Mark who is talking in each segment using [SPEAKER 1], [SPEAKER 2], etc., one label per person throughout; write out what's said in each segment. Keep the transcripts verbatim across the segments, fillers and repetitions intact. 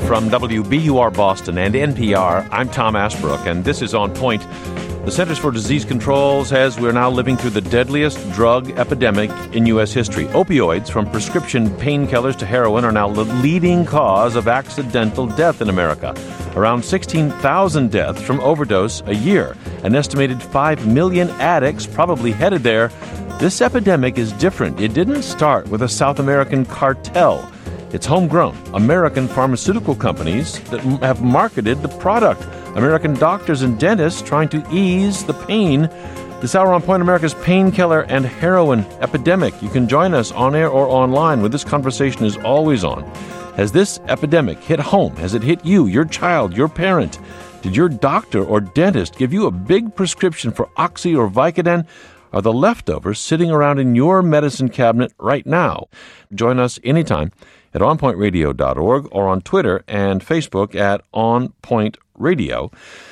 [SPEAKER 1] From W B U R Boston and N P R, I'm Tom Ashbrook, and this is On Point. The Centers for Disease Control says we're now living through the deadliest drug epidemic in U S history. Opioids, from prescription painkillers to heroin, are now the leading cause of accidental death in America. Around sixteen thousand deaths from overdose a year. An estimated five million addicts probably headed there. This epidemic is different. It didn't start with a South American cartel. It's homegrown. American pharmaceutical companies that m- have marketed the product. American doctors and dentists trying to ease the pain. This hour on Point, America's painkiller and heroin epidemic. You can join us on air or online, where this conversation is always on. Has this epidemic hit home? Has it hit you, your child, your parent? Did your doctor or dentist give you a big prescription for Oxy or Vicodin? Are the leftovers sitting around in your medicine cabinet right now? Join us anytime at on point radio dot org or on Twitter and Facebook at onpointradio.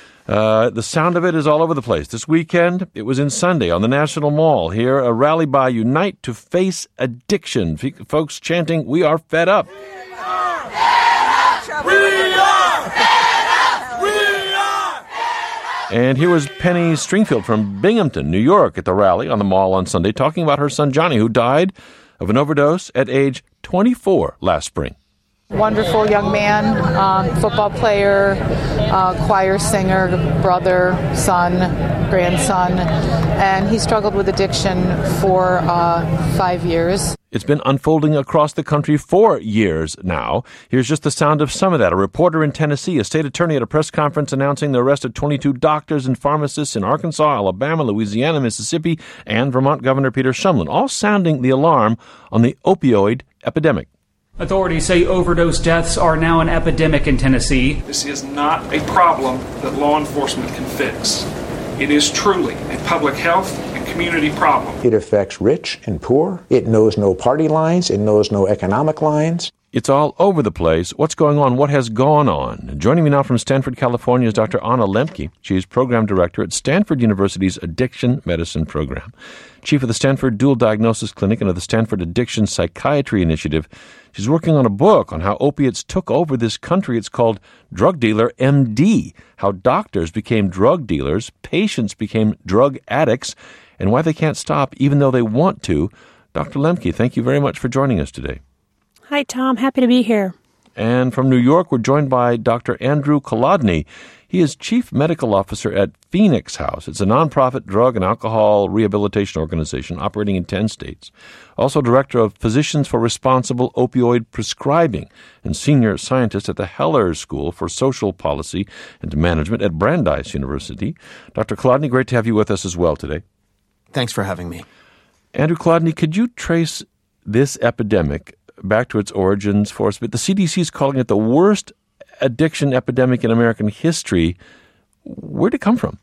[SPEAKER 1] Uh, the sound of it is all over the place. This weekend, it was in Sunday on the National Mall. Here, a rally by Unite to Face Addiction. F- folks chanting, "We are fed up." We are fed up! We are fed up! We are fed up! And here was Penny Stringfield from Binghamton, New York, at the rally on the Mall on Sunday, talking about her son Johnny, who died of an overdose at age twenty-four last spring.
[SPEAKER 2] Wonderful young man, um, football player, uh, choir singer, brother, son, grandson, and he struggled with addiction for uh, five years.
[SPEAKER 1] It's been unfolding across the country for years now. Here's just the sound of some of that. A reporter in Tennessee, a state attorney at a press conference announcing the arrest of twenty-two doctors and pharmacists in Arkansas, Alabama, Louisiana, Mississippi, and Vermont Governor Peter Shumlin, all sounding the alarm on the opioid epidemic.
[SPEAKER 3] Authorities say overdose deaths are now an epidemic in Tennessee.
[SPEAKER 4] This is not a problem that law enforcement can fix. It is truly a public health and community problem.
[SPEAKER 5] It affects rich and poor. It knows no party lines. It knows no economic lines.
[SPEAKER 1] It's all over the place. What's going on? What has gone on? Joining me now from Stanford, California is Doctor Anna Lembke. She's program director at Stanford University's Addiction Medicine Program, chief of the Stanford Dual Diagnosis Clinic and of the Stanford Addiction Psychiatry Initiative. She's working on a book on how opiates took over this country. It's called Drug Dealer M D, how doctors became drug dealers, patients became drug addicts, and why they can't stop even though they want to. Doctor Lembke, thank you very much for joining us today.
[SPEAKER 6] Hi, Tom. Happy to be here.
[SPEAKER 1] And from New York, we're joined by Doctor Andrew Kolodny. He is Chief Medical Officer at Phoenix House. It's a nonprofit drug and alcohol rehabilitation organization operating in ten states. Also Director of Physicians for Responsible Opioid Prescribing and Senior Scientist at the Heller School for Social Policy and Management at Brandeis University. Doctor Kolodny, great to have you with us as well today.
[SPEAKER 7] Thanks for having me.
[SPEAKER 1] Andrew Kolodny, could you trace this epidemic back to its origins for us? But the C D C is calling it the worst addiction epidemic in American history. Where'd it come from?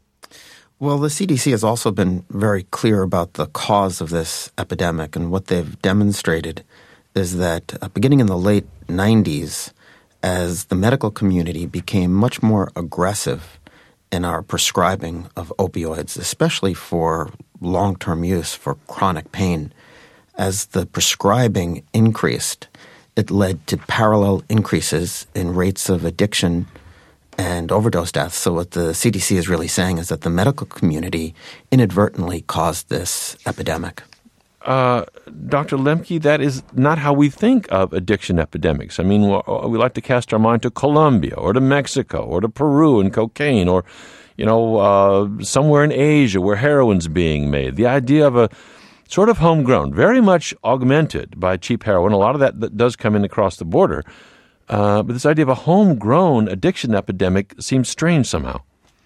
[SPEAKER 7] Well, the C D C has also been very clear about the cause of this epidemic, and what they've demonstrated is that uh, beginning in the late nineties, as the medical community became much more aggressive in our prescribing of opioids, especially for long-term use for chronic pain, as the prescribing increased, it led to parallel increases in rates of addiction and overdose deaths. So what the C D C is really saying is that the medical community inadvertently caused this epidemic.
[SPEAKER 1] Uh, Doctor Lembke, that is not how we think of addiction epidemics. I mean, we like to cast our mind to Colombia or to Mexico or to Peru and cocaine, or, you know, uh, somewhere in Asia where heroin's being made. The idea of a sort of homegrown, very much augmented by cheap heroin. A lot of that, that does come in across the border. Uh, but this idea of a homegrown addiction epidemic seems strange somehow.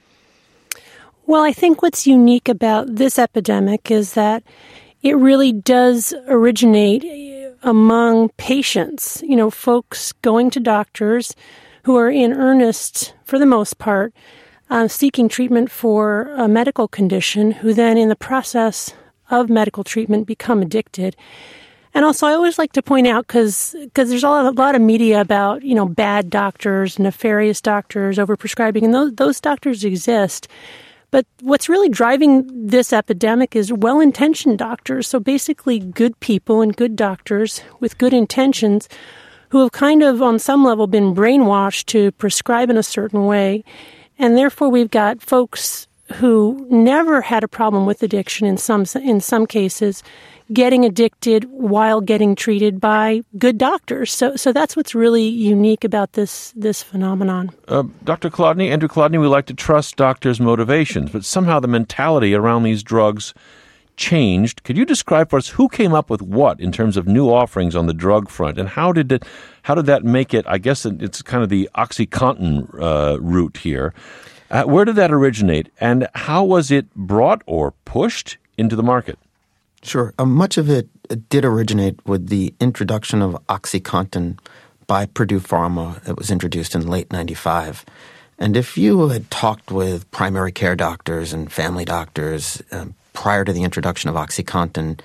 [SPEAKER 6] Well, I think what's unique about this epidemic is that it really does originate among patients, you know, folks going to doctors who are in earnest, for the most part, uh, seeking treatment for a medical condition, who then in the process of medical treatment become addicted. And also, I always like to point out, because because there's a lot, a lot of media about, you know, bad doctors, nefarious doctors, overprescribing, and those, those doctors exist. But what's really driving this epidemic is well-intentioned doctors, so basically good people and good doctors with good intentions who have kind of, on some level, been brainwashed to prescribe in a certain way. And therefore, we've got folks who never had a problem with addiction in some in some cases, getting addicted while getting treated by good doctors. So so that's what's really unique about this this phenomenon.
[SPEAKER 1] Uh, Doctor Kolodny, Andrew Kolodny, we like to trust doctors' motivations, but somehow the mentality around these drugs changed. Could you describe for us who came up with what in terms of new offerings on the drug front, and how did it, how did that make it? I guess it's kind of the OxyContin uh, route here. Uh, where did that originate, and how was it brought or pushed into the market?
[SPEAKER 7] Sure. Um, much of it did originate with the introduction of OxyContin by Purdue Pharma. It was introduced in late ninety-five. And if you had talked with primary care doctors and family doctors um, prior to the introduction of OxyContin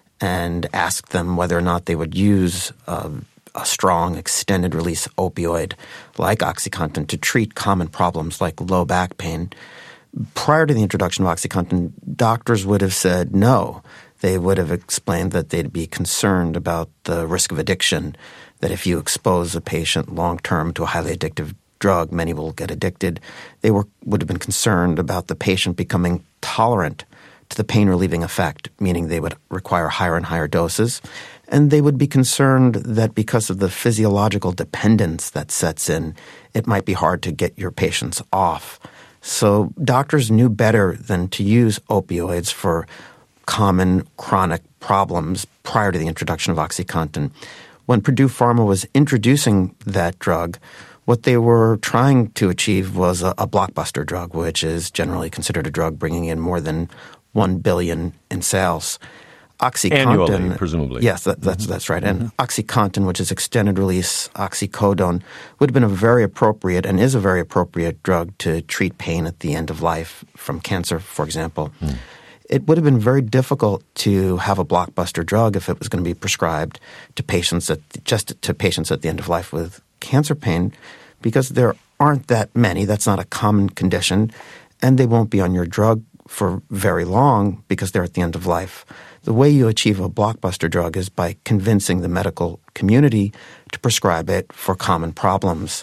[SPEAKER 7] and asked them whether or not they would use uh, a strong extended-release opioid like OxyContin to treat common problems like low back pain, prior to the introduction of OxyContin, doctors would have said no. They would have explained that they'd be concerned about the risk of addiction, that if you expose a patient long-term to a highly addictive drug, many will get addicted. They were would have been concerned about the patient becoming tolerant to the pain-relieving effect, meaning they would require higher and higher doses. And they would be concerned that because of the physiological dependence that sets in, it might be hard to get your patients off. So doctors knew better than to use opioids for common chronic problems prior to the introduction of OxyContin. When Purdue Pharma was introducing that drug, what they were trying to achieve was a, a blockbuster drug, which is generally considered a drug bringing in more than one billion dollars in sales. OxyContin,
[SPEAKER 1] annually, presumably.
[SPEAKER 7] Yes, that, that's mm-hmm. that's right. And mm-hmm. OxyContin, which is extended release oxycodone, would have been a very appropriate and is a very appropriate drug to treat pain at the end of life from cancer, for example. Mm. It would have been very difficult to have a blockbuster drug if it was going to be prescribed to patients at just to patients at the end of life with cancer pain, because there aren't that many. That's not a common condition, and they won't be on your drug for very long because they're at the end of life. The way you achieve a blockbuster drug is by convincing the medical community to prescribe it for common problems.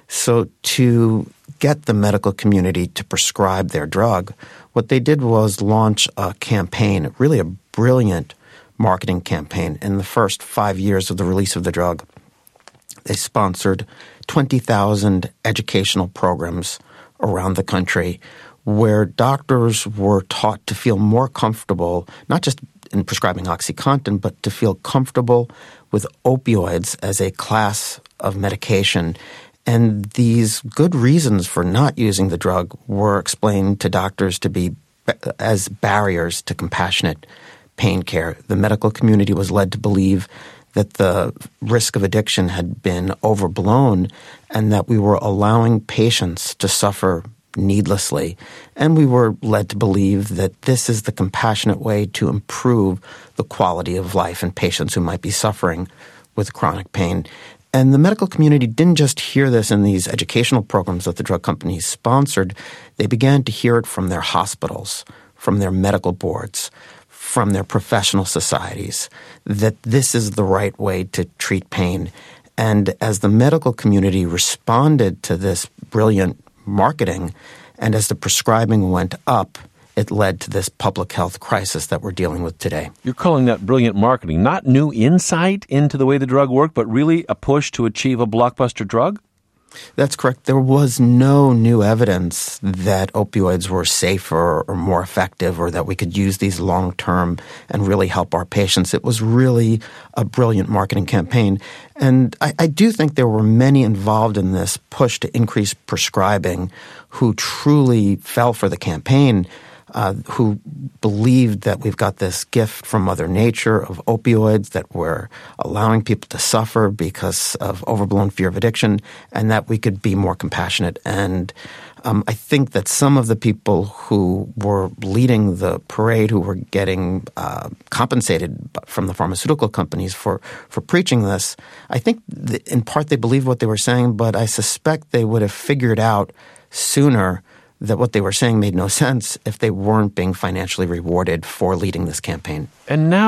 [SPEAKER 7] So to get the medical community to prescribe their drug, what they did was launch a campaign, really a brilliant marketing campaign. In the first five years of the release of the drug, they sponsored twenty thousand educational programs around the country where doctors were taught to feel more comfortable, not just in prescribing OxyContin, but to feel comfortable with opioids as a class of medication. And these good reasons for not using the drug were explained to doctors to be as barriers to compassionate pain care. The medical community was led to believe that the risk of addiction had been overblown and that we were allowing patients to suffer needlessly. And we were led to believe that this is the compassionate way to improve the quality of life in patients who might be suffering with chronic pain. And the medical community didn't just hear this in these educational programs that the drug companies sponsored. They began to hear it from their hospitals, from their medical boards, from their professional societies, that this is the right way to treat pain. And as the medical community responded to this brilliant marketing, and as the prescribing went up, it led to this public health crisis that we're dealing with today.
[SPEAKER 1] You're calling that brilliant marketing, not new insight into the way the drug worked, but really a push to achieve a blockbuster drug?
[SPEAKER 7] That's correct. There was no new evidence that opioids were safer or more effective or that we could use these long-term and really help our patients. It was really a brilliant marketing campaign. And I, I do think there were many involved in this push to increase prescribing who truly fell for the campaign, Uh, who believed that we've got this gift from Mother Nature of opioids, that we're allowing people to suffer because of overblown fear of addiction, and that we could be more compassionate. And um, I think that some of the people who were leading the parade, who were getting uh, compensated from the pharmaceutical companies for, for preaching this, I think th- in part they believed what they were saying, but I suspect they would have figured out sooner that what they were saying made no sense if they weren't being financially rewarded for leading this campaign.
[SPEAKER 1] And now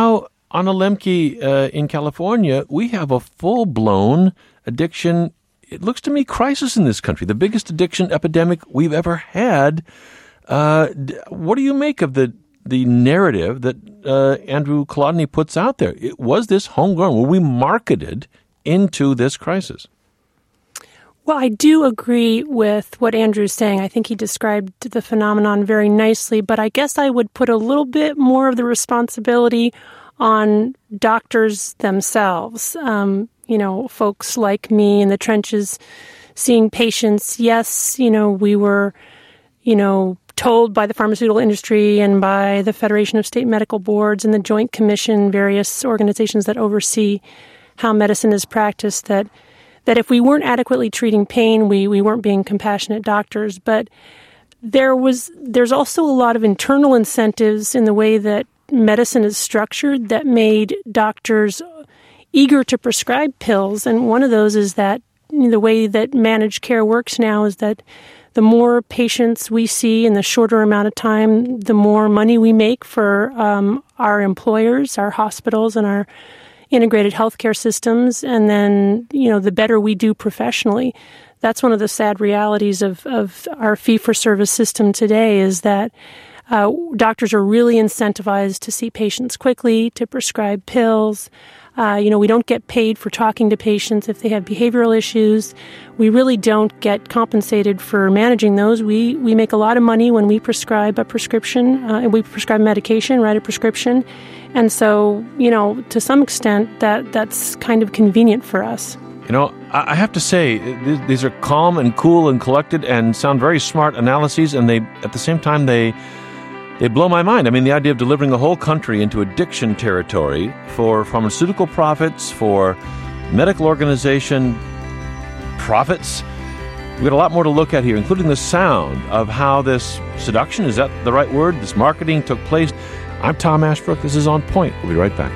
[SPEAKER 1] Anna Lemke, uh, in California, we have a full-blown addiction, it looks to me, crisis in this country, the biggest addiction epidemic we've ever had. Uh, what do you make of the the narrative that uh, Andrew Kolodny puts out there? It, was this homegrown? Were we marketed into this crisis?
[SPEAKER 6] Well, I do agree with what Andrew's saying. I think he described the phenomenon very nicely, but I guess I would put a little bit more of the responsibility on doctors themselves. Um, you know, folks like me in the trenches seeing patients. Yes, you know, we were, you know, told by the pharmaceutical industry and by the Federation of State Medical Boards and the Joint Commission, various organizations that oversee how medicine is practiced, that that if we weren't adequately treating pain, we, we weren't being compassionate doctors. But there was there's also a lot of internal incentives in the way that medicine is structured that made doctors eager to prescribe pills. And one of those is that you know, the way that managed care works now is that the more patients we see in the shorter amount of time, the more money we make for um, our employers, our hospitals, and our integrated healthcare systems, and then, you know, the better we do professionally. That's one of the sad realities of, of our fee-for-service system today is that uh, doctors are really incentivized to see patients quickly, to prescribe pills. Uh, you know, we don't get paid for talking to patients if they have behavioral issues. We really don't get compensated for managing those. We we make a lot of money when we prescribe a prescription, uh, and we prescribe medication, write a prescription. And so, you know, to some extent, that that's kind of convenient for us.
[SPEAKER 1] You know, I have to say, these are calm and cool and collected and sound very smart analyses, and they, at the same time, they they blow my mind. I mean, the idea of delivering a whole country into addiction territory for pharmaceutical profits, for medical organization profits. We've got a lot more to look at here, including the sound of how this seduction, is that the right word, this marketing took place. I'm Tom Ashbrook. This is On Point. We'll be right back.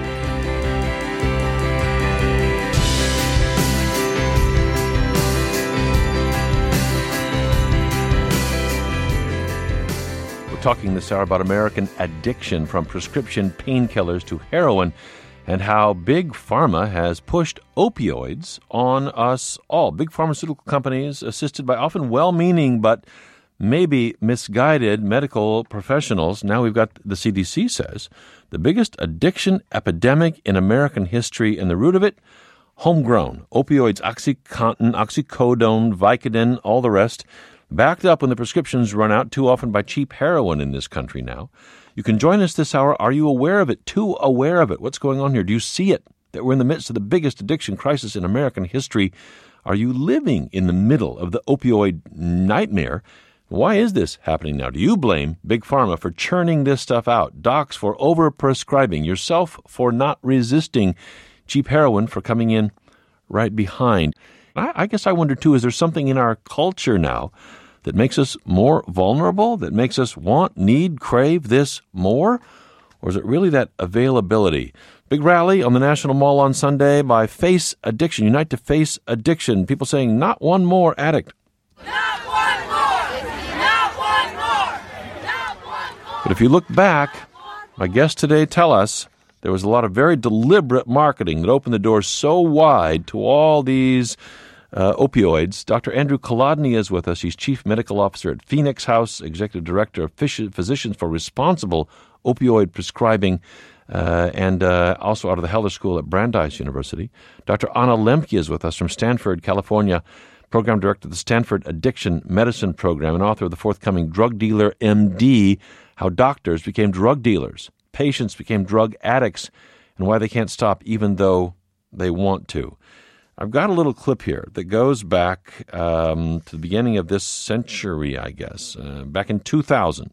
[SPEAKER 1] We're talking this hour about American addiction, from prescription painkillers to heroin, and how Big Pharma has pushed opioids on us all. Big pharmaceutical companies, assisted by often well-meaning but maybe misguided medical professionals. Now we've got, the C D C says, the biggest addiction epidemic in American history, and the root of it, homegrown. Opioids, OxyContin, oxycodone, Vicodin, all the rest, backed up when the prescriptions run out, too often by cheap heroin in this country now. You can join us this hour. Are you aware of it? Too aware of it? What's going on here? Do you see it? That we're in the midst of the biggest addiction crisis in American history. Are you living in the middle of the opioid nightmare? Why is this happening now? Do you blame Big Pharma for churning this stuff out, docs for overprescribing, yourself for not resisting, cheap heroin for coming in right behind? I, I guess I wonder, too, is there something in our culture now that makes us more vulnerable, that makes us want, need, crave this more? Or is it really that availability? Big rally on the National Mall on Sunday by Face Addiction, Unite to Face Addiction. People saying, not one more addict.
[SPEAKER 8] Not one more! Not one more! Not one more!
[SPEAKER 1] But if you look back, my guests today tell us there was a lot of very deliberate marketing that opened the door so wide to all these uh, opioids. Doctor Andrew Kolodny is with us. He's Chief Medical Officer at Phoenix House, Executive Director of Physicians for Responsible Opioid Prescribing, uh, and uh, also out of the Heller School at Brandeis University. Doctor Anna Lemke is with us from Stanford, California, Program Director of the Stanford Addiction Medicine Program, and author of the forthcoming Drug Dealer M D, How Doctors Became Drug Dealers, Patients Became Drug Addicts, and Why They Can't Stop Even Though They Want to. I've got a little clip here that goes back um, to the beginning of this century, I guess, uh, back in two thousand.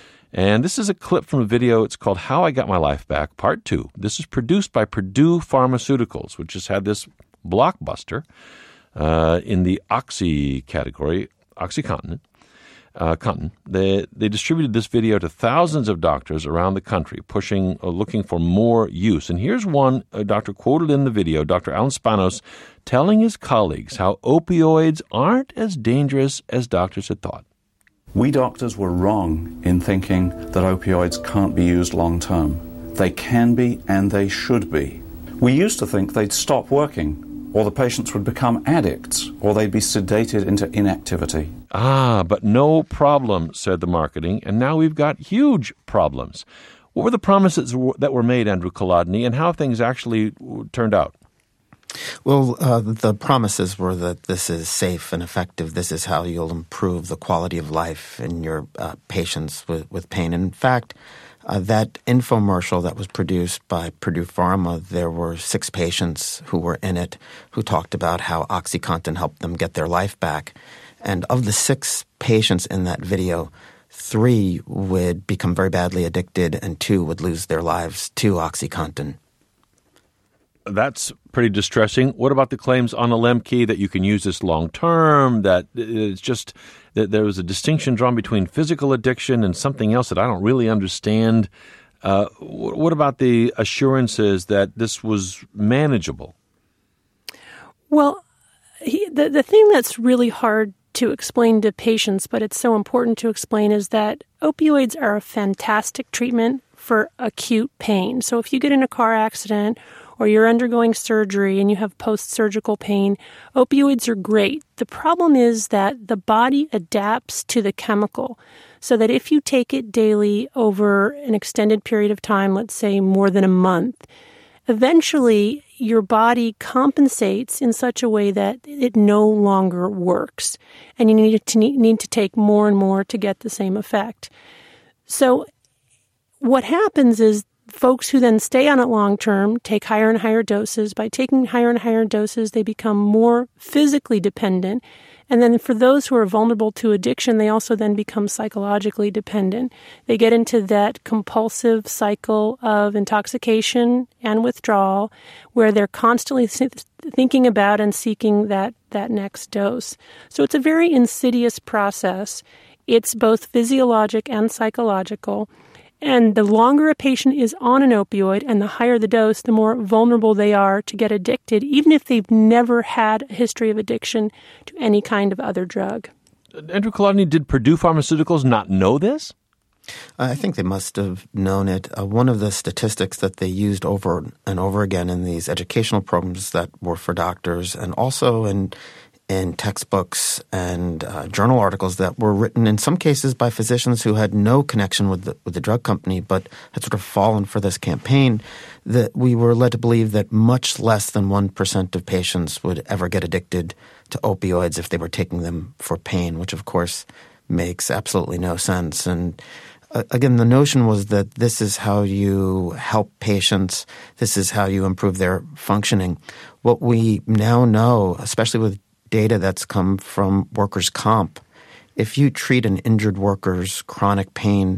[SPEAKER 1] And this is a clip from a video. It's called How I Got My Life Back, Part two. This is produced by Purdue Pharmaceuticals, which has had this blockbuster uh, in the Oxy category, OxyContin. Uh, Contin. They, they distributed this video to thousands of doctors around the country, pushing, uh, looking for more use. And here's one a doctor quoted in the video, Doctor Alan Spanos, telling his colleagues how opioids aren't as dangerous as doctors had thought.
[SPEAKER 9] We doctors were wrong in thinking that opioids can't be used long term. They can be and they should be. We used to think they'd stop working, or the patients would become addicts, or they'd be sedated into inactivity.
[SPEAKER 1] Ah, but no problem, said the marketing, and now we've got huge problems. What were the promises that were made, Andrew Kolodny, and how have things actually turned out?
[SPEAKER 7] Well, uh, the promises were that this is safe and effective. This is how you'll improve the quality of life in your uh, patients with, with pain. In fact, uh, that infomercial that was produced by Purdue Pharma, there were six patients who were in it who talked about how OxyContin helped them get their life back. And of the six patients in that video, three would become very badly addicted and two would lose their lives to OxyContin.
[SPEAKER 1] That's pretty distressing. What about the claims on Lemke that you can use this long term, that it's just that there was a distinction drawn between physical addiction and something else that I don't really understand? Uh, what about the assurances that this was manageable?
[SPEAKER 6] Well, he, the, the thing that's really hard to explain to patients, but it's so important to explain, is that opioids are a fantastic treatment for acute pain. So if you get in a car accident or you're undergoing surgery and you have post-surgical pain, opioids are great. The problem is that the body adapts to the chemical, so that if you take it daily over an extended period of time, let's say more than a month, eventually your body compensates in such a way that it no longer works, and you need to need to take more and more to get the same effect. So what happens is folks who then stay on it long term take higher and higher doses. By taking higher and higher doses, they become more physically dependent. And then for those who are vulnerable to addiction, they also then become psychologically dependent. They get into that compulsive cycle of intoxication and withdrawal where they're constantly th- thinking about and seeking that, that next dose. So it's a very insidious process. It's both physiologic and psychological. And the longer a patient is on an opioid and the higher the dose, the more vulnerable they are to get addicted, even if they've never had a history of addiction to any kind of other drug.
[SPEAKER 1] Andrew Kolodny, did Purdue Pharmaceuticals not know this?
[SPEAKER 7] I think they must have known it. Uh, one of the statistics that they used over and over again in these educational programs that were for doctors and also in in textbooks and uh, journal articles that were written in some cases by physicians who had no connection with the, with the drug company but had sort of fallen for this campaign, that we were led to believe that much less than one percent of patients would ever get addicted to opioids if they were taking them for pain, which of course makes absolutely no sense. And uh, again, the notion was that this is how you help patients, this is how you improve their functioning. What we now know, especially with data that's come from workers' comp, if you treat an injured worker's chronic pain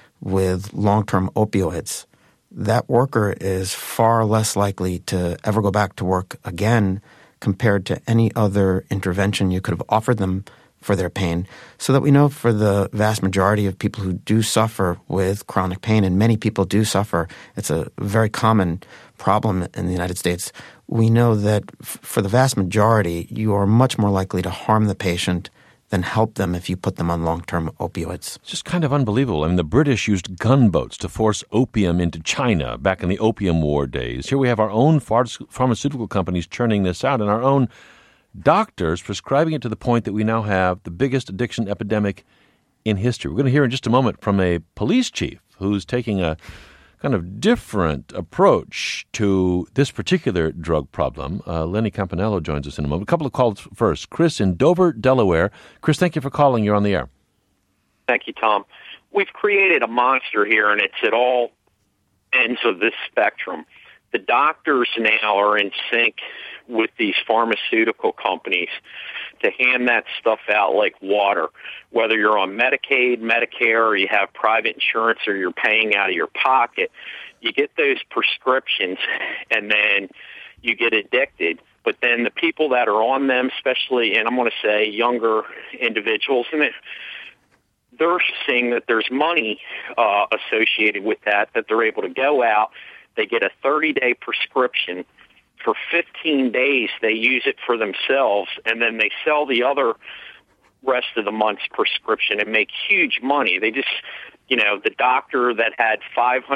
[SPEAKER 7] with long-term opioids, that worker is far less likely to ever go back to work again compared to any other intervention you could have offered them for their pain. So that we know for the vast majority of people who do suffer with chronic pain, and many people do suffer, it's a very common problem in the United States, we know that f- for the vast majority, you are much more likely to harm the patient than help them if you put them on long-term opioids.
[SPEAKER 1] It's just kind of unbelievable. I mean, the British used gunboats to force opium into China back in the Opium War days. Here we have our own phar- pharmaceutical companies churning this out and our own doctors prescribing it to the point that we now have the biggest addiction epidemic in history. We're going to hear in just a moment from a police chief who's taking a kind of different approach to this particular drug problem. Uh, Lenny Campanello joins us in a moment. A couple of calls first. Chris in Dover, Delaware. Chris, thank you for calling. You're on the air.
[SPEAKER 10] Thank you, Tom. We've created a monster here, and it's at all ends of this spectrum. The doctors now are in sync with these pharmaceutical companies to hand that stuff out like water. Whether you're on Medicaid, Medicare, or you have private insurance, or you're paying out of your pocket, you get those prescriptions, and then you get addicted. But then the people that are on them, especially, and I'm going to say younger individuals, and it, they're seeing that there's money uh, associated with that, that they're able to go out, they get a thirty-day prescription. For fifteen days, they use it for themselves, and then they sell the other rest of the month's prescription and make huge money. They just, you know, the doctor that had five hundred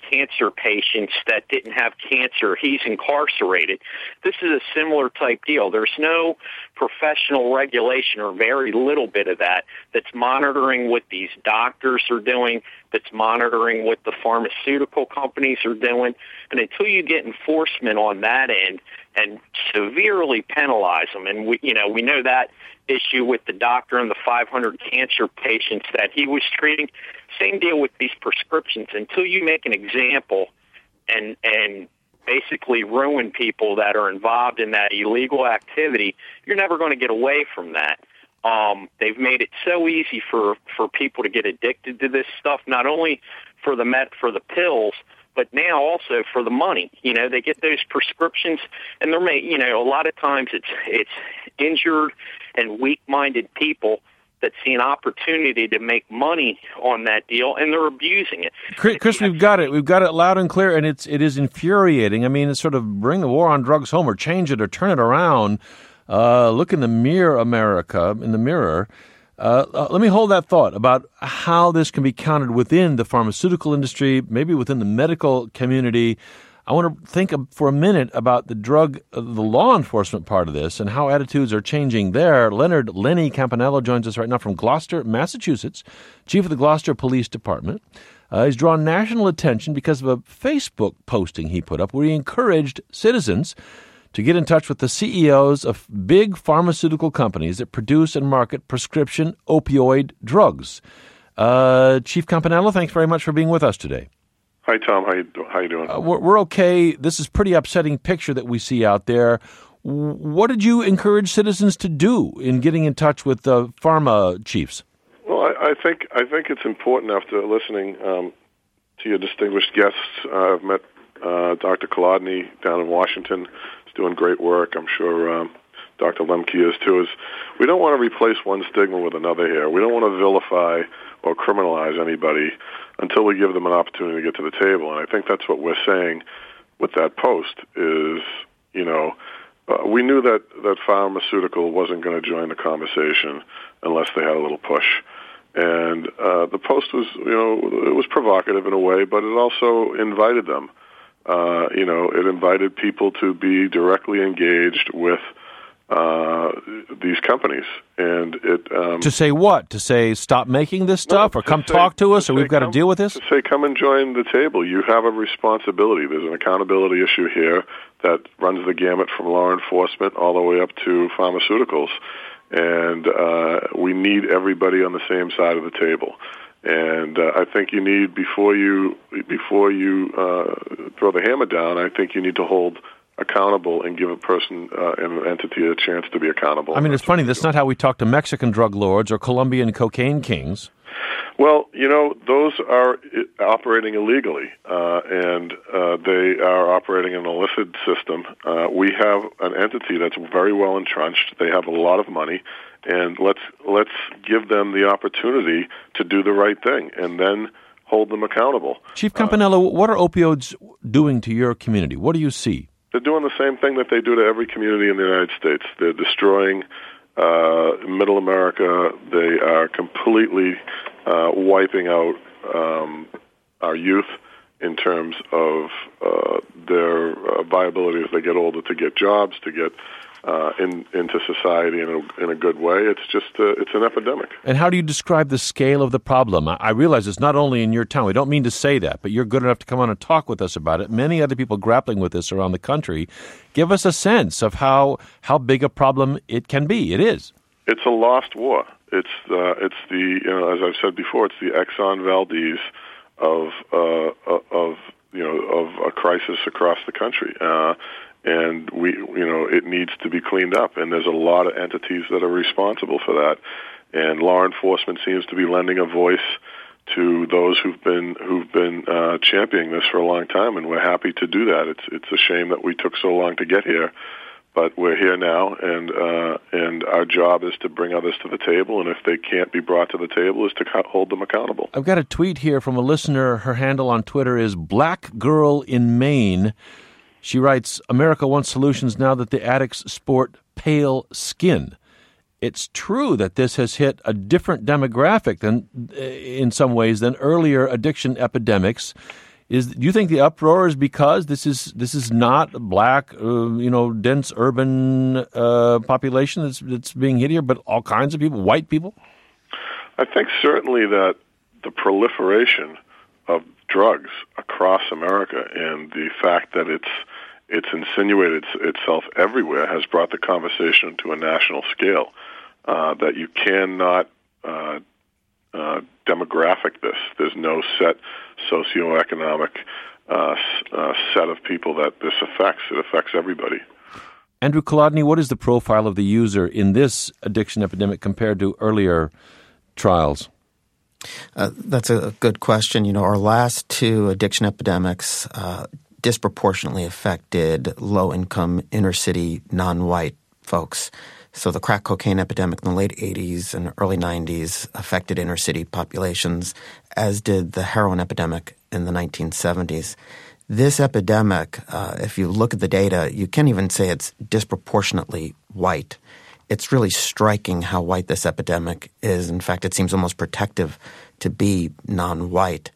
[SPEAKER 10] cancer patients that didn't have cancer. He's incarcerated. This is a similar type deal. There's no professional regulation or very little bit of that that's monitoring what these doctors are doing, that's monitoring what the pharmaceutical companies are doing. And until you get enforcement on that end and severely penalize them, and we, you know, we know that issue with the doctor and the five hundred cancer patients that he was treating. Same deal with these prescriptions. Until you make an example and and basically ruin people that are involved in that illegal activity, you're never going to get away from that. Um, they've made it so easy for, for people to get addicted to this stuff, not only for the met for the pills, but now also for the money. You know, they get those prescriptions, and they're made, you know, a lot of times it's it's injured and weak-minded people that see an opportunity to make money on that deal, and they're abusing it.
[SPEAKER 1] Chris, Chris we've got it. We've got it loud and clear, and it's it is infuriating. I mean, it's sort of bring the war on drugs home or change it or turn it around. Uh, look in the mirror, America, in the mirror. Uh, uh, let me hold that thought about how this can be counted within the pharmaceutical industry, maybe within the medical community. I want to think for a minute about the drug, uh, the law enforcement part of this and how attitudes are changing there. Leonard Lenny Campanello joins us right now from Gloucester, Massachusetts, chief of the Gloucester Police Department. Uh, he's drawn national attention because of a Facebook posting he put up where he encouraged citizens to get in touch with the C E Os of big pharmaceutical companies that produce and market prescription opioid drugs. Uh, Chief Campanello, thanks very much for being with us today.
[SPEAKER 11] Hi, Tom. How you, how you doing?
[SPEAKER 1] Uh, we're, we're okay. This is a pretty upsetting picture that we see out there. What did you encourage citizens to do in getting in touch with the pharma chiefs?
[SPEAKER 11] Well, I, I think I think it's important after listening um, to your distinguished guests. Uh, I've met uh, Doctor Kolodny down in Washington. He's doing great work. I'm sure um, Doctor Lemke is too. Is we don't want to replace one stigma with another here. We don't want to vilify or criminalize anybody until we give them an opportunity to get to the table. And I think that's what we're saying with that post is, you know, uh, we knew that, that pharmaceutical wasn't going to join the conversation unless they had a little push. And uh, the post was, you know, it was provocative in a way, but it also invited them. Uh, you know, it invited people to be directly engaged with uh, these companies. And it um,
[SPEAKER 1] to say what? To say stop making this stuff,
[SPEAKER 11] no,
[SPEAKER 1] or come
[SPEAKER 11] say,
[SPEAKER 1] talk to us,
[SPEAKER 11] to
[SPEAKER 1] or we've got
[SPEAKER 11] come,
[SPEAKER 1] to deal with this?
[SPEAKER 11] To say come and join the table. You have a responsibility. There's an accountability issue here that runs the gamut from law enforcement all the way up to pharmaceuticals. And uh, we need everybody on the same side of the table. And uh, I think you need, before you before you uh, throw the hammer down, I think you need to hold accountable and give a person uh, and an entity a chance to be accountable.
[SPEAKER 1] I mean, it's funny. That's not how we talk to Mexican drug lords or Colombian cocaine kings.
[SPEAKER 11] Well, you know, those are operating illegally, uh, and uh, they are operating an illicit system. Uh, we have an entity that's very well entrenched. They have a lot of money, and let's let's give them the opportunity to do the right thing, and then hold them accountable.
[SPEAKER 1] Chief Campanello, uh, what are opioids doing to your community? What do you see?
[SPEAKER 11] They're doing the same thing that they do to every community in the United States. They're destroying uh, Middle America. They are completely uh, wiping out um, our youth in terms of uh, their uh, viability as they get older to get jobs, to get uh, in, into society in a, in a good way. It's just uh, it's an epidemic.
[SPEAKER 1] And how do you describe the scale of the problem? I, I realize it's not only in your town. We don't mean to say that, but you're good enough to come on and talk with us about it. Many other people grappling with this around the country. Give us a sense of how how big a problem it can be. It is.
[SPEAKER 11] It's a lost war. It's uh, it's the, you know, as I've said before, it's the Exxon Valdez of uh, of you know of a crisis across the country, uh, and we you know it needs to be cleaned up. And there's a lot of entities that are responsible for that, and law enforcement seems to be lending a voice to those who've been who've been uh, championing this for a long time, and we're happy to do that. It's it's a shame that we took so long to get here. But we're here now, and uh, and our job is to bring others to the table, and if they can't be brought to the table, is to hold them accountable.
[SPEAKER 1] I've got a tweet here from a listener. Her handle on Twitter is Black Girl in Maine. She writes, America wants solutions now that the addicts sport pale skin. It's true that this has hit a different demographic than, in some ways, than earlier addiction epidemics. Is do you think the uproar is because this is this is not a black, uh, you know, dense urban uh, population that's that's being hit here, but all kinds of people, white people?
[SPEAKER 11] I think certainly that the proliferation of drugs across America and the fact that it's it's insinuated itself everywhere has brought the conversation to a national scale. Uh, that you cannot uh, uh, demographic this. There's no set socioeconomic uh, uh, set of people that this affects. It affects everybody.
[SPEAKER 1] Andrew Kolodny, what is the profile of the user in this addiction epidemic compared to earlier trials?
[SPEAKER 7] Uh, that's a good question. You know, our last two addiction epidemics uh, disproportionately affected low-income, inner-city, non-white folks. So the crack cocaine epidemic in the late eighties and early nineties affected inner-city populations, as did the heroin epidemic in the nineteen seventies. This epidemic, uh, if you look at the data, you can't even say it's disproportionately white. It's really striking how white this epidemic is. In fact, it seems almost protective to be non-white.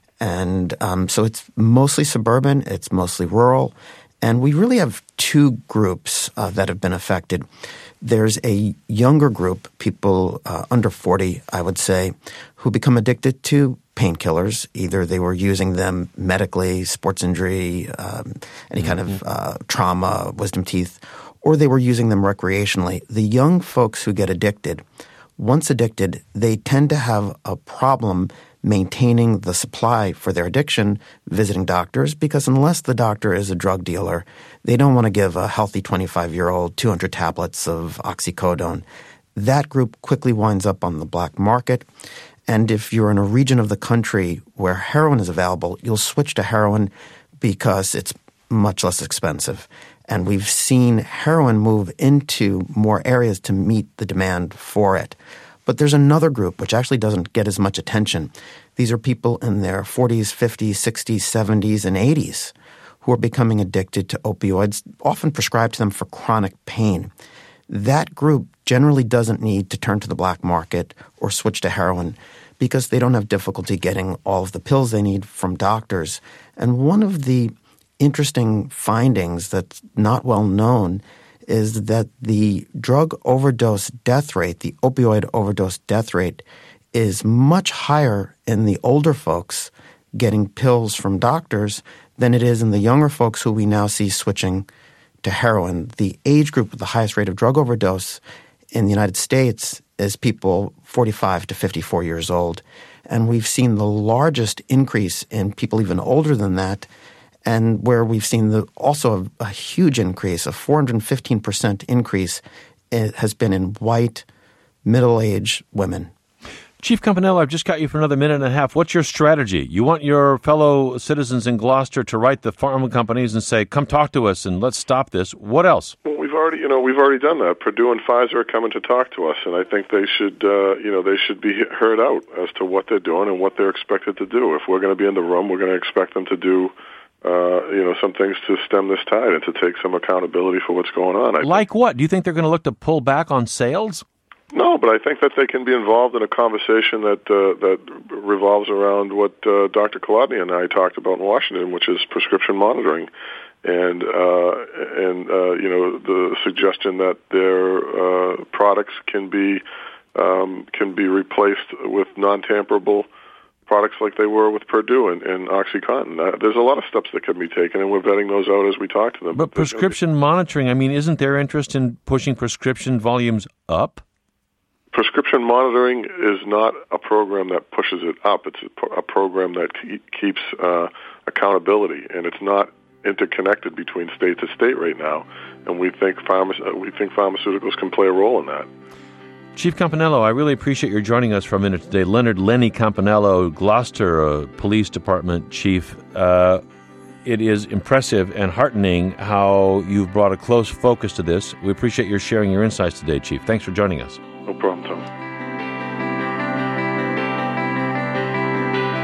[SPEAKER 7] And um, so it's mostly suburban, it's mostly rural, and we really have two groups uh, that have been affected. There's a younger group, people uh, under forty, I would say, who become addicted to painkillers. Either they were using them medically, sports injury, um, any kind of uh, trauma, wisdom teeth, or they were using them recreationally. The young folks who get addicted, once addicted, they tend to have a problem maintaining the supply for their addiction, visiting doctors, because unless the doctor is a drug dealer, they don't want to give a healthy twenty-five-year-old two hundred tablets of oxycodone. That group quickly winds up on the black market. And if you're in a region of the country where heroin is available, you'll switch to heroin because it's much less expensive. And we've seen heroin move into more areas to meet the demand for it. But there's another group which actually doesn't get as much attention. These are people in their forties, fifties, sixties, seventies, and eighties who are becoming addicted to opioids, often prescribed to them for chronic pain. That group generally doesn't need to turn to the black market or switch to heroin because they don't have difficulty getting all of the pills they need from doctors. And one of the interesting findings that's not well known is that the drug overdose death rate, the opioid overdose death rate, is much higher in the older folks getting pills from doctors than it is in the younger folks who we now see switching to heroin. The age group with the highest rate of drug overdose in the United States is people forty-five to fifty-four years old. And we've seen the largest increase in people even older than that, and where we've seen the, also a, a huge increase, a four hundred fifteen percent increase, it has been in white, middle-aged women.
[SPEAKER 1] Chief Campanello, I've just got you for another minute and a half. What's your strategy? You want your fellow citizens in Gloucester to write the pharma companies and say, come talk to us and let's stop this. What else?
[SPEAKER 11] Well, we've already, you know, we've already done that. Purdue and Pfizer are coming to talk to us, and I think they should, uh, you know, they should be heard out as to what they're doing and what they're expected to do. If we're going to be in the room, we're going to expect them to do Uh, you know, some things to stem this tide and to take some accountability for what's going on. I
[SPEAKER 1] like think. What? Do you think they're going to look to pull back on sales?
[SPEAKER 11] No, but I think that they can be involved in a conversation that uh, that revolves around what uh, Doctor Kolodny and I talked about in Washington, which is prescription monitoring, and uh, and uh, you know, the suggestion that their uh, products can be um, can be replaced with non-tamperable products like they were with Purdue and, and OxyContin. Uh, there's a lot of steps that can be taken, and we're vetting those out as we talk to them.
[SPEAKER 1] But, but prescription monitoring, I mean, isn't there interest in pushing prescription volumes up?
[SPEAKER 11] Prescription monitoring is not a program that pushes it up. It's a, a program that ke- keeps uh, accountability, and it's not interconnected between state to state right now. And we think pharma- we think pharmaceuticals can play a role in that.
[SPEAKER 1] Chief Campanello, I really appreciate your joining us for a minute today. Leonard Lenny Campanello, Gloucester uh, Police Department Chief. Uh, it is impressive and heartening how you've brought a close focus to this. We appreciate your sharing your insights today, Chief. Thanks for joining us.
[SPEAKER 11] No problem, Tom.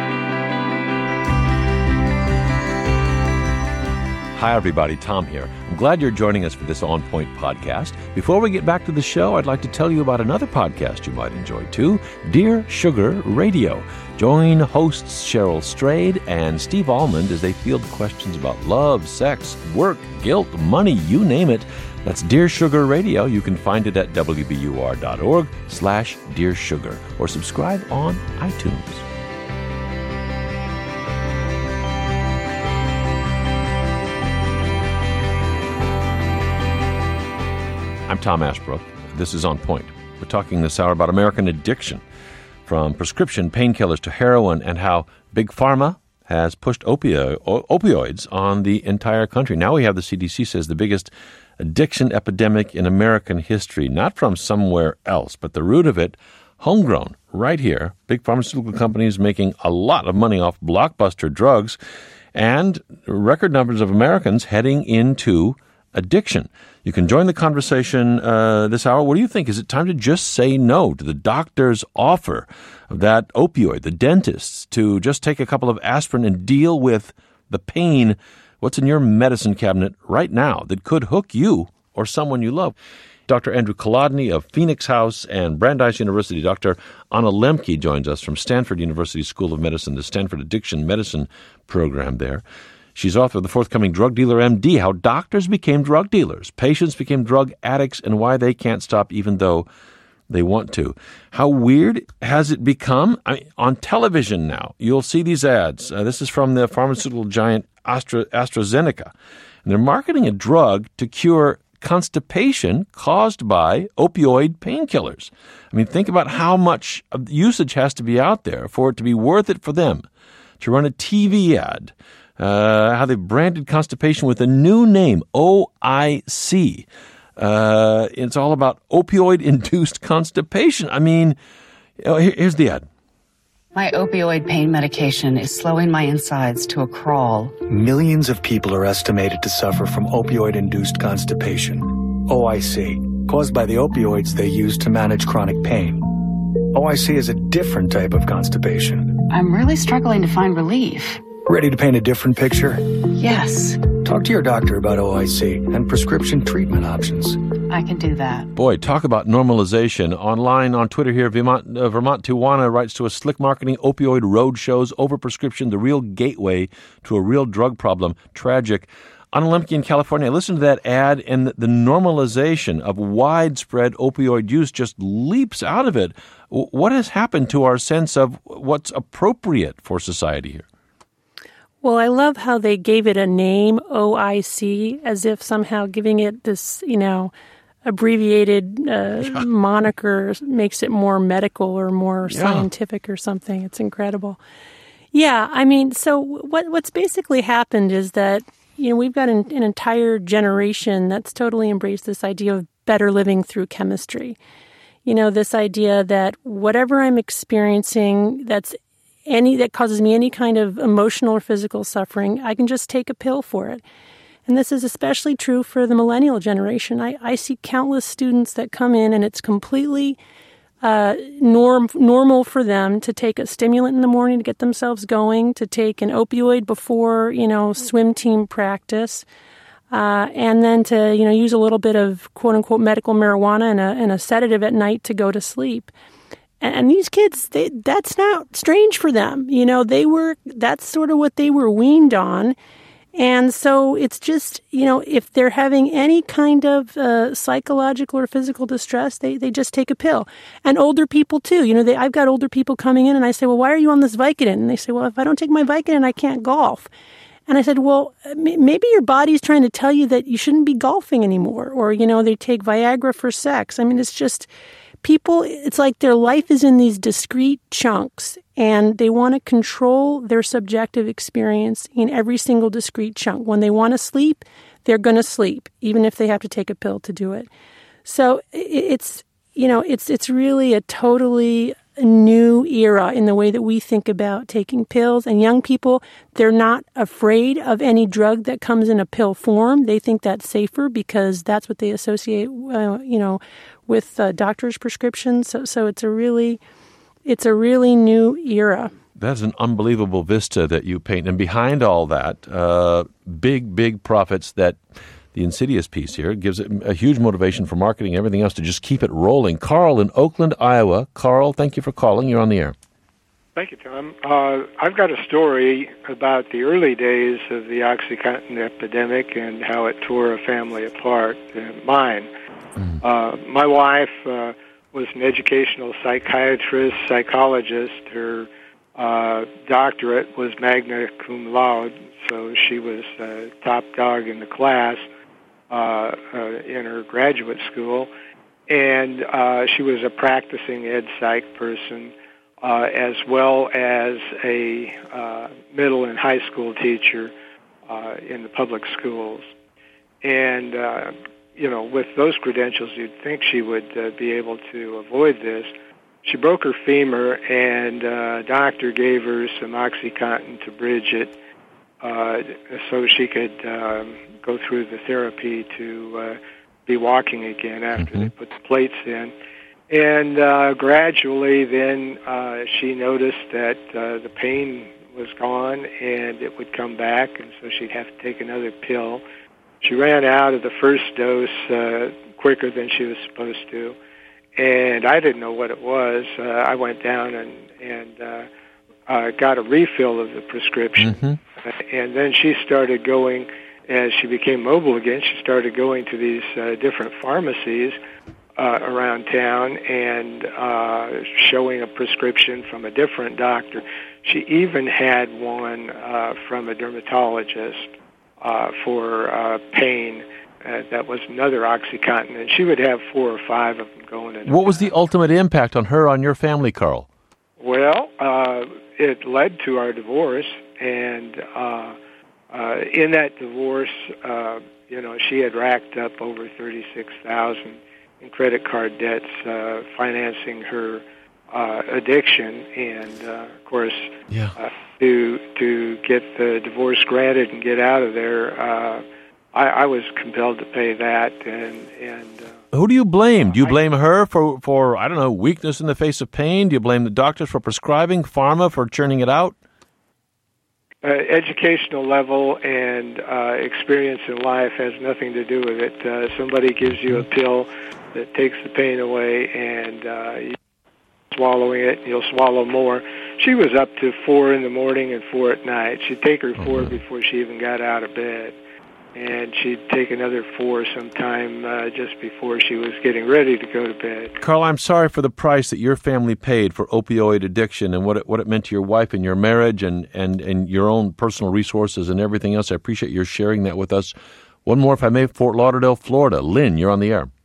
[SPEAKER 1] Hi, everybody. Tom here. I'm glad you're joining us for this On Point podcast. Before we get back to the show, I'd like to tell you about another podcast you might enjoy too, Dear Sugar Radio. Join hosts Cheryl Strayed and Steve Almond as they field questions about love, sex, work, guilt, money, you name it. That's Dear Sugar Radio. You can find it at W B U R dot org slash Dear Sugar or subscribe on iTunes. I'm Tom Ashbrook. This is On Point. We're talking this hour about American addiction, from prescription painkillers to heroin, and how Big Pharma has pushed opio- opioids on the entire country. Now we have the C D C says the biggest addiction epidemic in American history, not from somewhere else, but the root of it, homegrown, right here. Big pharmaceutical companies making a lot of money off blockbuster drugs, and record numbers of Americans heading into addiction. You can join the conversation uh, this hour. What do you think? Is it time to just say no to the doctor's offer of that opioid, the dentist's, to just take a couple of aspirin and deal with the pain? What's in your medicine cabinet right now that could hook you or someone you love? Doctor Andrew Kolodny of Phoenix House and Brandeis University. Doctor Anna Lembke joins us from Stanford University School of Medicine, the Stanford Addiction Medicine program there. She's author of the forthcoming Drug Dealer M D, How Doctors Became Drug Dealers, Patients Became Drug Addicts, and Why They Can't Stop Even Though They Want to. How weird has it become? I mean, on television now, you'll see these ads. Uh, this is from the pharmaceutical giant Astra, AstraZeneca. And they're marketing a drug to cure constipation caused by opioid painkillers. I mean, think about how much usage has to be out there for it to be worth it for them to run a T V ad. Uh, how they branded constipation with a new name, O I C. Uh, it's all about opioid-induced constipation. I mean, here's the ad.
[SPEAKER 12] My opioid pain medication is slowing my insides to a crawl.
[SPEAKER 13] Millions of people are estimated to suffer from opioid-induced constipation, O I C, caused by the opioids they use to manage chronic pain. O I C is a different type of constipation.
[SPEAKER 12] I'm really struggling to find relief.
[SPEAKER 13] Ready to paint a different picture?
[SPEAKER 12] Yes.
[SPEAKER 13] Talk to your doctor about O I C and prescription treatment options.
[SPEAKER 12] I can do that.
[SPEAKER 1] Boy, talk about normalization. Online on Twitter here, Vermont, uh, Vermont Tijuana writes to us, slick marketing, opioid road shows, overprescription, the real gateway to a real drug problem. Tragic. Anna Lembke in California, I listened to that ad, and the, the normalization of widespread opioid use just leaps out of it. W- what has happened to our sense of what's appropriate for society here?
[SPEAKER 6] Well, I love how they gave it a name, O I C, as if somehow giving it this, you know, abbreviated uh, yeah. moniker makes it more medical or more yeah. scientific or something. It's incredible. Yeah, I mean, so what what's basically happened is that, you know, we've got an, an entire generation that's totally embraced this idea of better living through chemistry. You know, this idea that whatever I'm experiencing that's any that causes me any kind of emotional or physical suffering, I can just take a pill for it. And this is especially true for the millennial generation. I, I see countless students that come in and it's completely uh, norm normal for them to take a stimulant in the morning to get themselves going, to take an opioid before, you know, swim team practice, uh, and then to, you know, use a little bit of quote-unquote medical marijuana and a, and a sedative at night to go to sleep. And these kids, they, that's not strange for them. You know, they were, that's sort of what they were weaned on. And so it's just, you know, if they're having any kind of uh, psychological or physical distress, they, they just take a pill. And older people too. You know, they, I've got older people coming in and I say, well, why are you on this Vicodin? And they say, well, if I don't take my Vicodin, I can't golf. And I said, well, maybe your body's trying to tell you that you shouldn't be golfing anymore. Or, you know, they take Viagra for sex. I mean, it's just... People, it's like their life is in these discrete chunks, and they want to control their subjective experience in every single discrete chunk. When they want to sleep, they're going to sleep, even if they have to take a pill to do it. So it's, you know, it's it's really a totally new era in the way that we think about taking pills. And young people, they're not afraid of any drug that comes in a pill form. They think that's safer because that's what they associate, uh, you know, with uh, doctors' prescriptions. So, so it's a really, it's a really new era.
[SPEAKER 1] That's an unbelievable vista that you paint. And behind all that, uh, big, big profits that the insidious piece here. It gives it a huge motivation for marketing and everything else to just keep it rolling. Carl in Oakland, Iowa. Carl, thank you for calling. You're on the air.
[SPEAKER 14] Thank you, Tom. Uh, I've got a story about the early days of the OxyContin epidemic and how it tore a family apart. Uh, mine. Mm. Uh, my wife uh, was an educational psychiatrist, psychologist. Her uh, doctorate was magna cum laude, so she was uh, top dog in the class uh, uh, in her graduate school. And uh, she was a practicing ed psych person, Uh, as well as a uh, middle and high school teacher uh, in the public schools. And, uh, you know, with those credentials, you'd think she would uh, be able to avoid this. She broke her femur, and uh, a doctor gave her some OxyContin to bridge it uh, so she could um, go through the therapy to uh, be walking again after mm-hmm. they put the plates in. And uh, gradually then uh, she noticed that uh, the pain was gone and it would come back, and so she'd have to take another pill. She ran out of the first dose uh, quicker than she was supposed to, and I didn't know what it was. Uh, I went down and, and uh, uh, got a refill of the prescription, mm-hmm. uh, and then she started going, as she became mobile again, she started going to these uh, different pharmacies Uh, around town and uh, showing a prescription from a different doctor. She even had one uh, from a dermatologist uh, for uh, pain. Uh, that was another OxyContin, and she would have four or five of them going in.
[SPEAKER 1] What was the ultimate impact on her, on your family, Carl?
[SPEAKER 14] Well, uh, it led to our divorce, and uh, uh, in that divorce, uh, you know, she had racked up over thirty-six thousand dollars in credit card debts, uh, financing her uh, addiction, and uh, of course,
[SPEAKER 1] yeah.
[SPEAKER 14] uh, to to get the divorce granted and get out of there, uh, I, I was compelled to pay that. And and uh,
[SPEAKER 1] who do you blame? Do you
[SPEAKER 14] I,
[SPEAKER 1] blame her for for I don't know weakness in the face of pain? Do you blame the doctors for prescribing, pharma for churning it out?
[SPEAKER 14] Uh, educational level and uh, experience in life has nothing to do with it. Uh, somebody gives you a pill that takes the pain away, and uh, you're swallowing it, and you'll swallow more. She was up to four in the morning and four at night. She'd take her four mm-hmm. before she even got out of bed, and she'd take another four sometime uh, just before she was getting ready to go to bed.
[SPEAKER 1] Carl, I'm sorry for the price that your family paid for opioid addiction and what it, what it meant to your wife and your marriage and, and, and your own personal resources and everything else. I appreciate your sharing that with us. One more, if I may, Fort Lauderdale, Florida. Lynn, you're on the air.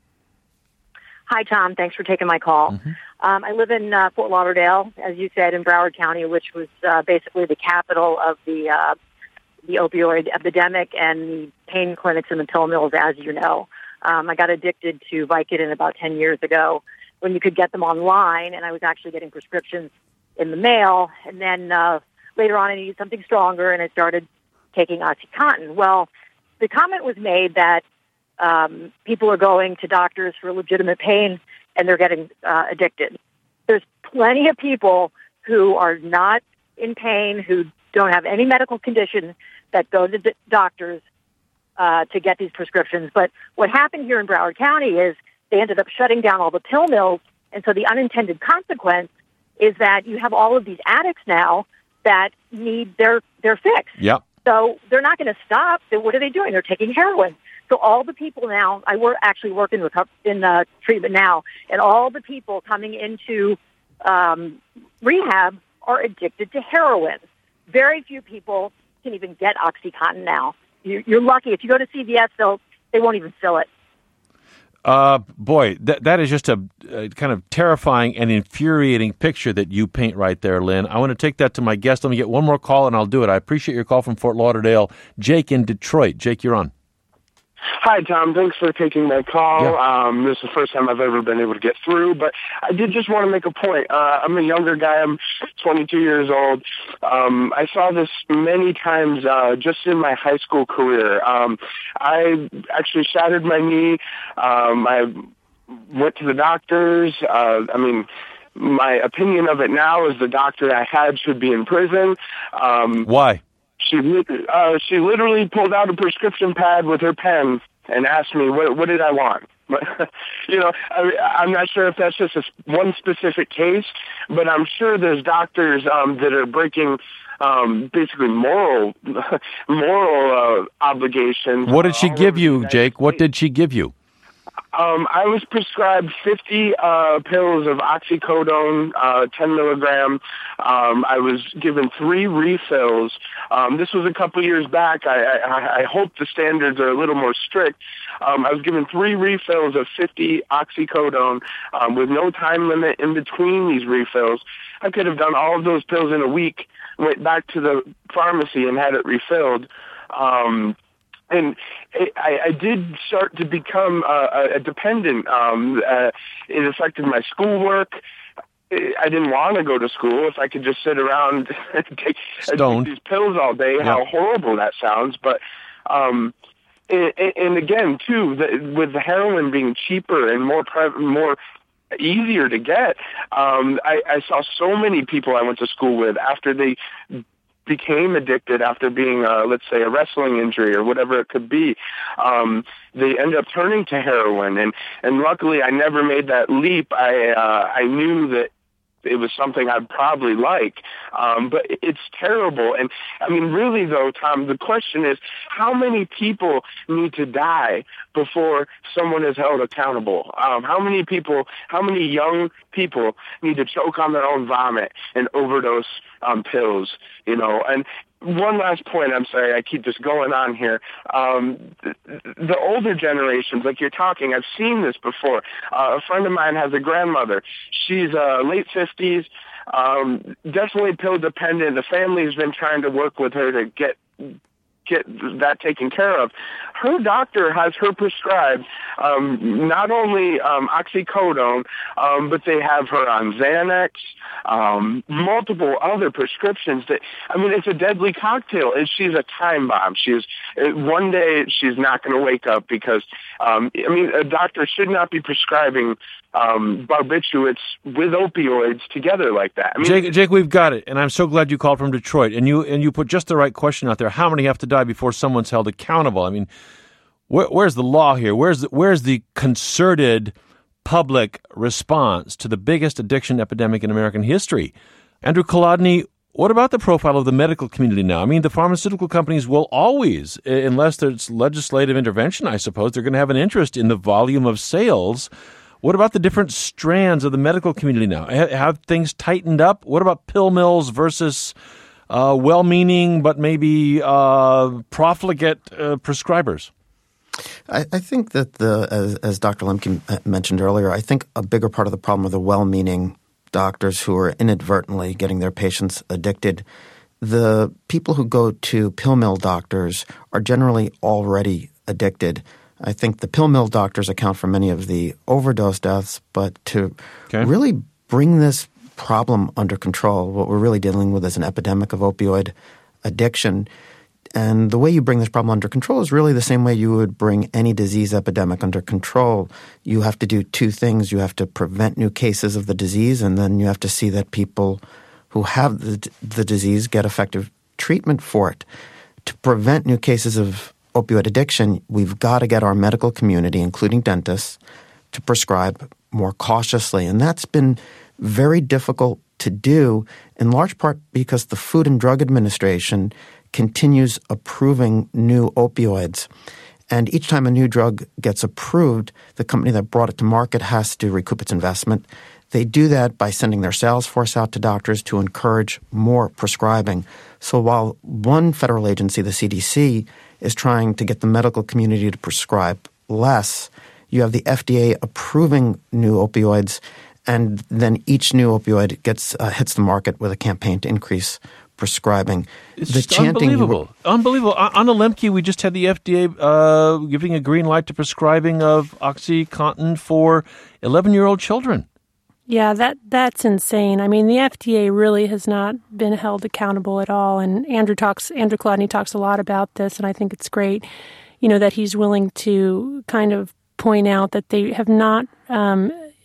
[SPEAKER 15] Hi, Tom. Thanks for taking my call. Mm-hmm. Um, I live in uh, Fort Lauderdale, as you said, in Broward County, which was uh, basically the capital of the uh, the opioid epidemic and the pain clinics and the pill mills, as you know. Um, I got addicted to Vicodin about ten years ago when you could get them online, and I was actually getting prescriptions in the mail. And then uh, later on, I needed something stronger, and I started taking OxyContin. Well, the comment was made that Um, people are going to doctors for legitimate pain, and they're getting uh, addicted. There's plenty of people who are not in pain, who don't have any medical condition, that go to d- doctors uh, to get these prescriptions. But what happened here in Broward County is they ended up shutting down all the pill mills, and so the unintended consequence is that you have all of these addicts now that need their, their fix.
[SPEAKER 1] Yep.
[SPEAKER 15] So they're not going to stop. What are they doing? They're taking heroin. So all the people now, I work actually work in, reco- in uh, treatment now, and all the people coming into um, rehab are addicted to heroin. Very few people can even get OxyContin now. You, you're lucky. If you go to C V S, they'll, they won't even fill it.
[SPEAKER 1] Uh, boy, that that is just a, a kind of terrifying and infuriating picture that you paint right there, Lynn. I want to take that to my guest. Let me get one more call, and I'll do it. I appreciate your call from Fort Lauderdale. Jake in Detroit. Jake, you're on.
[SPEAKER 16] Hi, Tom. Thanks for taking my call.
[SPEAKER 1] Yeah.
[SPEAKER 16] Um, this is the first time I've ever been able to get through, but I did just want to make a point. Uh, I'm a younger guy. I'm twenty-two years old. Um, I saw this many times uh, just in my high school career. Um, I actually shattered my knee. Um, I went to the doctors. Uh, I mean, my opinion of it now is the doctor I had should be in prison. Um,
[SPEAKER 1] Why?
[SPEAKER 16] She uh, she literally pulled out a prescription pad with her pen and ask me what what did I want. you know, I, I'm not sure if that's just a, one specific case, but I'm sure there's doctors um, that are breaking um, basically moral moral uh, obligations.
[SPEAKER 1] What did she
[SPEAKER 16] uh,
[SPEAKER 1] give you, Jake? What did she give you?
[SPEAKER 16] Um, I was prescribed fifty uh, pills of oxycodone, uh, ten milligram. Um, I was given three refills. Um, this was a couple years back. I, I, I hope the standards are a little more strict. Um, I was given three refills of fifty oxycodone um, with no time limit in between these refills. I could have done all of those pills in a week, went back to the pharmacy and had it refilled. Um, And I, I did start to become a, a dependent. Um, uh, it affected my schoolwork. I didn't want to go to school if I could just sit around and take, take these pills all day. Yeah. How horrible that sounds. But, um, and, and again, too, the, with the heroin being cheaper and more pre- more easier to get, um, I, I saw so many people I went to school with after they became addicted after being, uh, let's say, a wrestling injury or whatever it could be. Um, they end up turning to heroin, and and luckily I never made that leap. I uh, I knew that it was something I'd probably like, um, but it's terrible. And I mean, really though, Tom, the question is, how many people need to die before someone is held accountable? Um, how many people, how many young people need to choke on their own vomit and overdose on pills, you know? And one last point, I'm sorry, I keep this going on here. Um, the, the older generations, like you're talking, I've seen this before. Uh, a friend of mine has a grandmother. She's uh, late fifties, um, definitely pill dependent. The family's been trying to work with her to get get that taken care of. Her doctor has her prescribed um, not only um, oxycodone, um, but they have her on Xanax, um, multiple other prescriptions. That I mean, it's a deadly cocktail. And she's a time bomb. She's one day she's not going to wake up because um, I mean, a doctor should not be prescribing um, barbiturates with opioids together like that. I mean,
[SPEAKER 1] Jake, Jake, we've got it, and I'm so glad you called from Detroit, and you and you put just the right question out there. How many have to die before someone's held accountable? I mean, where, where's the law here? Where's the, where's the concerted public response to the biggest addiction epidemic in American history? Andrew Kolodny, what about the profile of the medical community now? I mean, the pharmaceutical companies will always, unless there's legislative intervention, I suppose, they're going to have an interest in the volume of sales. What about the different strands of the medical community now? Have things tightened up? What about pill mills versus uh, well-meaning but maybe uh, profligate uh, prescribers?
[SPEAKER 7] I, I think that the, as, as Doctor Lemke mentioned earlier, I think a bigger part of the problem are the well-meaning doctors who are inadvertently getting their patients addicted. The people who go to pill mill doctors are generally already addicted. I think the pill mill doctors account for many of the overdose deaths, but to okay. really bring this problem under control, what we're really dealing with is an epidemic of opioid addiction. And the way you bring this problem under control is really the same way you would bring any disease epidemic under control. You have to do two things. You have to prevent new cases of the disease, and then you have to see that people who have the, the disease get effective treatment for it. To prevent new cases of opioid addiction, we've got to get our medical community, including dentists, to prescribe more cautiously. And that's been very difficult to do, in large part because the Food and Drug Administration continues approving new opioids. And each time a new drug gets approved, the company that brought it to market has to recoup its investment. They do that by sending their sales force out to doctors to encourage more prescribing. So while one federal agency, the C D C, is trying to get the medical community to prescribe less, you have the F D A approving new opioids, and then each new opioid gets uh, hits the market with a campaign to increase prescribing.
[SPEAKER 1] It's
[SPEAKER 7] the
[SPEAKER 1] just
[SPEAKER 7] chanting
[SPEAKER 1] unbelievable.
[SPEAKER 7] You were,
[SPEAKER 1] unbelievable. Anna Lemke, we just had the F D A uh, giving a green light to prescribing of OxyContin for eleven-year-old children.
[SPEAKER 6] Yeah, that that's insane. I mean, the F D A really has not been held accountable at all. And Andrew talks, Andrew Kolodny talks a lot about this, and I think it's great, you know, that he's willing to kind of point out that they have not um,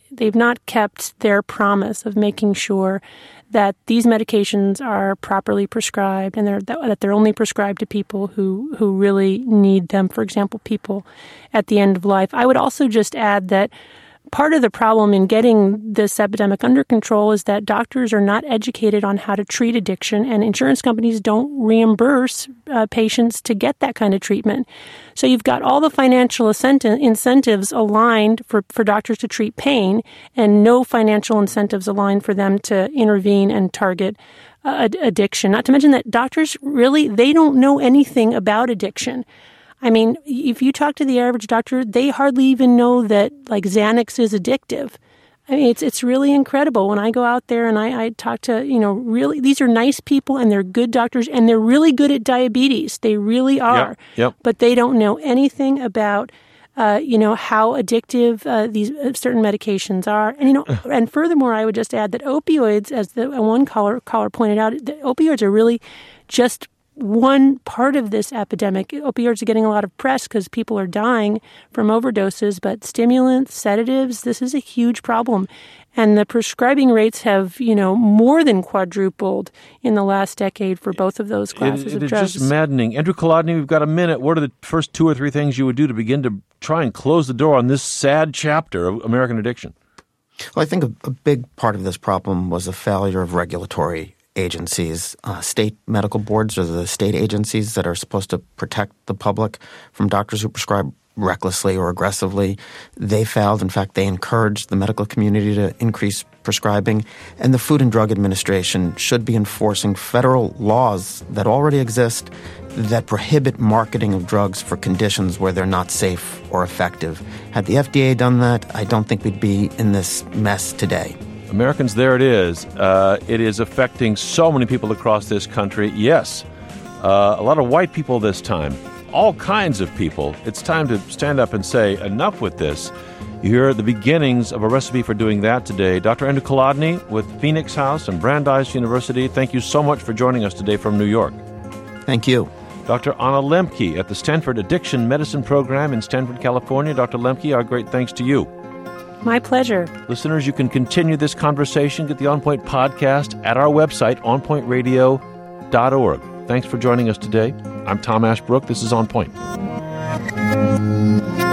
[SPEAKER 6] they've not kept their promise of making sure that these medications are properly prescribed and they're, that they're only prescribed to people who, who really need them. For example, people at the end of life. I would also just add that part of the problem in getting this epidemic under control is that doctors are not educated on how to treat addiction, and insurance companies don't reimburse uh, patients to get that kind of treatment. So you've got all the financial incentives aligned for, for doctors to treat pain and no financial incentives aligned for them to intervene and target uh, addiction. Not to mention that doctors really, they don't know anything about addiction. I mean, if you talk to the average doctor, they hardly even know that, like, Xanax is addictive. I mean, it's it's really incredible. When I go out there and I, I talk to, you know, really, these are nice people and they're good doctors and they're really good at diabetes. They really are.
[SPEAKER 1] Yep, yep.
[SPEAKER 6] But they don't know anything about, uh, you know, how addictive uh, these certain medications are. And, you know, and furthermore, I would just add that opioids, as the one caller, caller pointed out, the opioids are really just one part of this epidemic. Opioids are getting a lot of press because people are dying from overdoses, but stimulants, sedatives, this is a huge problem. And the prescribing rates have, you know, more than quadrupled in the last decade for both of those classes
[SPEAKER 1] it, it,
[SPEAKER 6] of drugs.
[SPEAKER 1] It's just maddening. Andrew Kolodny, we've got a minute. What are the first two or three things you would do to begin to try and close the door on this sad chapter of American addiction?
[SPEAKER 7] Well, I think a, a big part of this problem was a failure of regulatory agencies. Uh, state medical boards are the state agencies that are supposed to protect the public from doctors who prescribe recklessly or aggressively. They failed. In fact, they encouraged the medical community to increase prescribing. And the Food and Drug Administration should be enforcing federal laws that already exist that prohibit marketing of drugs for conditions where they're not safe or effective. Had the F D A done that, I don't think we'd be in this mess today.
[SPEAKER 1] Americans, there it is. Uh, it is affecting so many people across this country. Yes, uh, a lot of white people this time, all kinds of people. It's time to stand up and say, enough with this. You hear the beginnings of a recipe for doing that today. Doctor Andrew Kolodny with Phoenix House and Brandeis University, thank you so much for joining us today from New York.
[SPEAKER 7] Thank you.
[SPEAKER 1] Doctor Anna Lembke at the Stanford Addiction Medicine Program in Stanford, California. Doctor Lembke, our great thanks to you.
[SPEAKER 6] My pleasure.
[SPEAKER 1] Listeners, you can continue this conversation, get the On Point podcast at our website, on point radio dot org. Thanks for joining us today. I'm Tom Ashbrook. This is On Point.